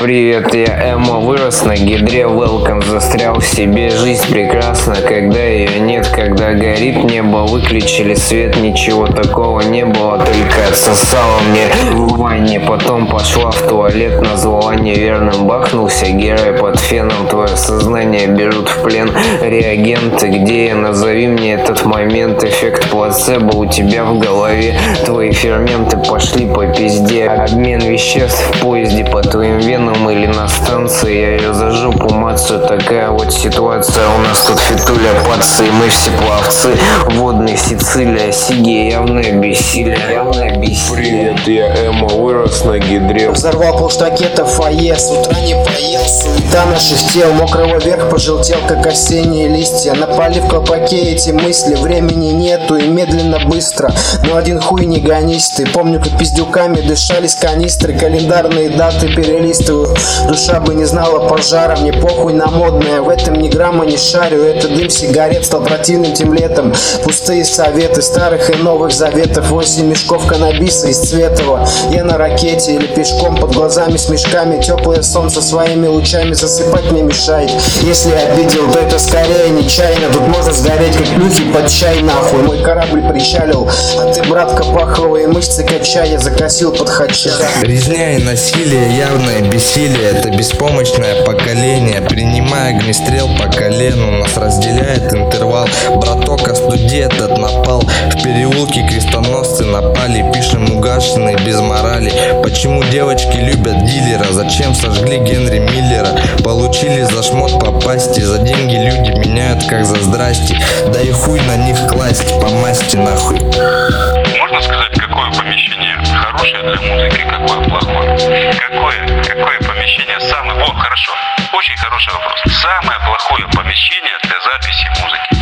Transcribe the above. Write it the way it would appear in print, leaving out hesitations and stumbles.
Привет, я Эмо, вырос на гидре, welcome, застрял в себе. Жизнь прекрасна, когда ее нет, когда горит небо, выключили свет, ничего такого не было, только отсосало мне в ванне. Потом пошла в туалет, назвала неверным, бахнулся герой под феном. Твое сознание берут в плен реагенты, где я, назови мне этот момент. Эффект плацебо у тебя в голове, твои ферменты пошли по пизде. Обмен веществ в поезде по твоим венам или на станции, я ее за жопу мацаю. Такая вот ситуация, у нас тут фитуля пацы, мы все пловцы. Водный Сицилия, сиги, явное бессилие, явное бессилие. Привет, я Эмо, вырос на гидре. Взорвал полштакета фойе, с утра не поел, суета наших тел. Мокрого верх пожелтел, как осенние листья. Напали в колпаке эти мысли, времени нету и медленно быстро. Но один хуй не гонись ты. Помню, как пиздюками дышались канистры, календарные даты перелистываю. Душа бы не знала пожара, мне похуй на модное, в этом ни грамма не шарю. Это дым сигарет стал противным тем летом. Пустые советы старых и новых заветов. 8 мешков каннабиса из Цветова. Я на ракете или пешком, под глазами с мешками. Теплое солнце своими лучами засыпать не мешает. Если обидел, то это скорее нечаянно. Тут можно сгореть, как плюхи под чай нахуй. Мой корабль причалил, а ты, братка, паховые мышцы качай. Я закосил под хача. Резня и насилие, явное бессилие. Это беспомощное поколение. Принимая огнестрел по колену, нас разделяет интервал. Браток, остуди этот напал. В переулке крестоносцы напали. Пишем угашенные без морали. Почему девочки любят дилера? Зачем сожгли Генри Миллера? Получили за шмот по пасти. За деньги люди меняют как за здрасте. Да и хуй на них класть, по масти нахуй. Можно сказать, какое помещение хорошее для музыки, какое плохое? Какое помещение самое... О, хорошо. Очень хороший вопрос. Самое плохое помещение для записи музыки.